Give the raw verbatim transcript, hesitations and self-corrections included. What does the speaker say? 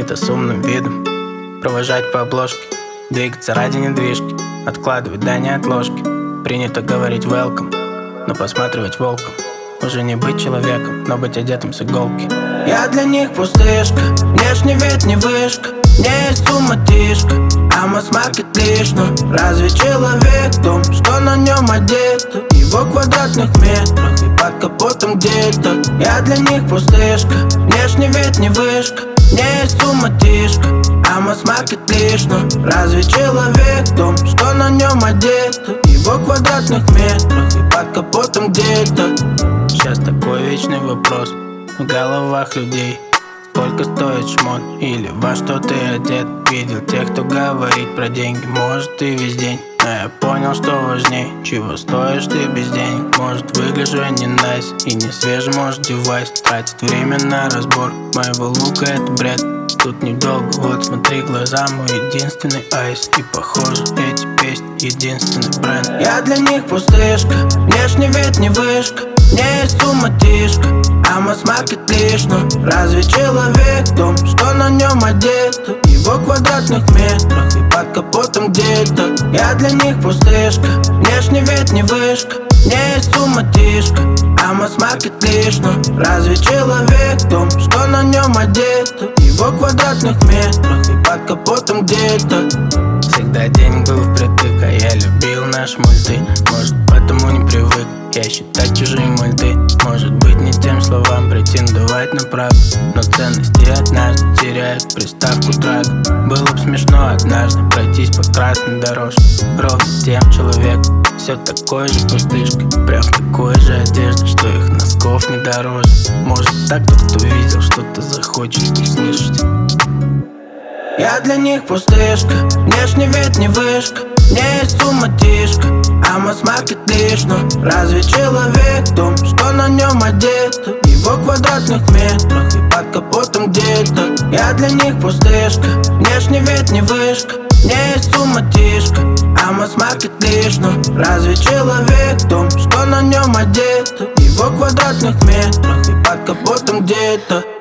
Принято с умным видом провожать по обложке, двигаться ради недвижки, откладывать да не отложки. Принято говорить welcome, но посматривать волком. Уже не быть человеком, но быть одетым с иголки. Я для них пустышка, внешний вид не вышка. Не есть сумма тишка, а масс-маркет лишь. Но разве человек в том, что на нем одето? Его квадратных метрах и под капотом где-то. Я для них пустышка, внешний вид не вышка. Не есть сумма тишка, а масс-маркет лишь. Но разве человек в том, что на нем одето? Его квадратных метрах и под капотом где-то. Сейчас такой вечный вопрос в головах людей: сколько стоит шмот или во что ты одет? Видел тех, кто говорит про деньги, может и весь день. Но я понял, что важней, чего стоишь ты без денег. Может, выгляжу я не найс и не свежий, может, девайс тратит время на разбор моего лука, это бред. Тут недолго, вот смотри, глаза мой единственный айс. И похоже, эти песни единственный бренд. Я для них пустышка, внешний вид не вышка. Не есть сумма тишка, а масс-маркет лишь. Но разве человек в том, что на нем одето? Его квадратных метрах и под капотом где-то. Я для них пустышка, внешний вид не вышка. Не есть сумма тишка, а масс-маркет лишь. Но разве человек в том, что на нем одето? Его квадратных метрах и под капотом где-то. Всегда денег был впритык, а я любил наши мульты. Может, потому не привык я считать чужие мульты. Может быть, не тем словам претендовать на правду, но ценности однажды теряют приставку трак. Было бы смешно однажды пройтись по красной дорожке ровно тем человеком, все такой же пустышкой, прям в такой же одежде, что их носков не дороже. Может, так тот, кто видел, что-то захочет услышать. Я для них пустышка, внешний вид не вышка. Не есть сумма тишка, а масс-маркет лишь. Но разве человек в том, что на нем одето? Его квадратных метрах и под капотом где-то. Я для них пустышка, внешний вид не вышка. Не есть сумма тишка, а масс-маркет лишь. Но разве человек в том, что на нем одето? Его квадратных метрах и под капотом где-то.